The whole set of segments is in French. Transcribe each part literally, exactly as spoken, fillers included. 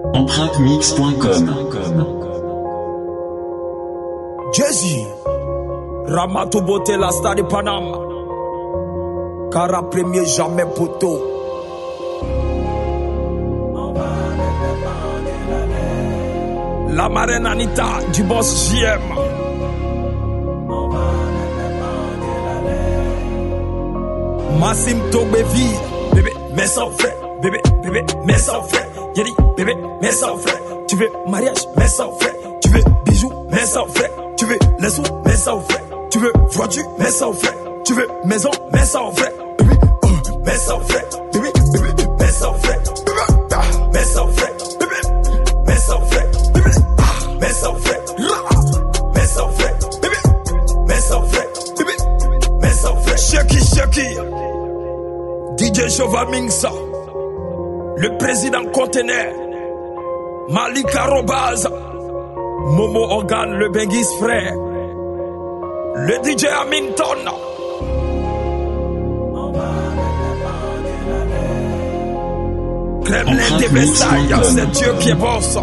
empreinte mix point com. Jay-Z, Ramato Beauté, la star de Panama. Cara premier, jamais poteau. La marraine Anita, du boss J M. Massim Togbevi, bébé, mais sans frais. Bébé, bébé, mais sans frais. Yeri, bébé, mais sans frais. Tu veux mariage, mais sans frais. Tu veux bijoux, mais sans frais. Tu veux les sous, mais sans frais. Tu veux voiture, mais sans frais. Tu veux maison, mais sans frais. Bébé, oh, mais sans frais. Bébé, bébé, mais sans frais. Bébé, ah, mais sans frais. Bébé, mais sans frais. Bébé, ah, mais sans frais. Mais sans frais. Bébé, mais sans frais. Bébé, mais sans frais. Shaki, shaki. D J Jova Mingsa. Le président conteneur. Malika Robaz. Momo Organ, le Benguis frère. Le D J Hamilton. Kremlin de Versailles, c'est Dieu qui est boss.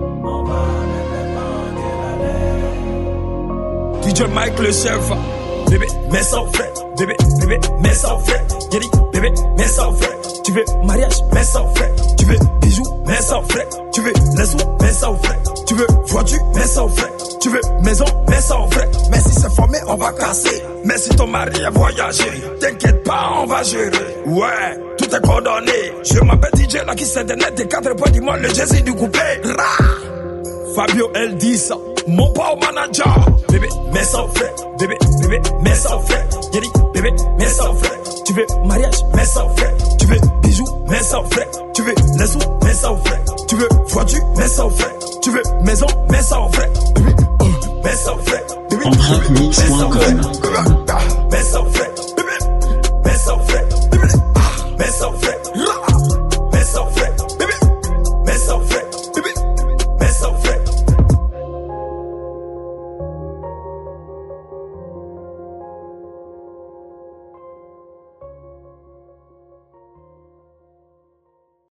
D J Mike le chef. Bébé, mais sans frais. Bébé, bébé, mais sans frais. Yeri, bébé, mais sans frais. Tu veux mariage, mais sans frais. Tu veux bijoux, mais sans frais. Tu veux les sous, mais sans frais. Tu veux voiture, mais sans frais. Tu veux maison, mais sans frais. Mais si c'est formé, on va casser. Mais si ton mari a voyagé, t'inquiète pas, on va gérer. Ouais, tout est coordonné. Je m'appelle D J là qui s'est donné des quatre points, dis-moi le Jay-Z du coupé. Ra! Fabio L dix, mon power manager. Bébé, mais sans frais. Bébé, bébé, mais sans frais. Yeri, bébé, mais sans frais. Tu veux mariage, mais sans frais. Tu veux bijoux, mais sans frais. Tu veux les sous, mais sans frais. Tu veux voiture, mais sans frais. Tu veux maison, mais sans frais. Bébé, oh, mais sans frais. Bébé, empreinte mix point com. Mais sans frais. Bébé, mais sans frais. Bébé, ah, mais sans frais.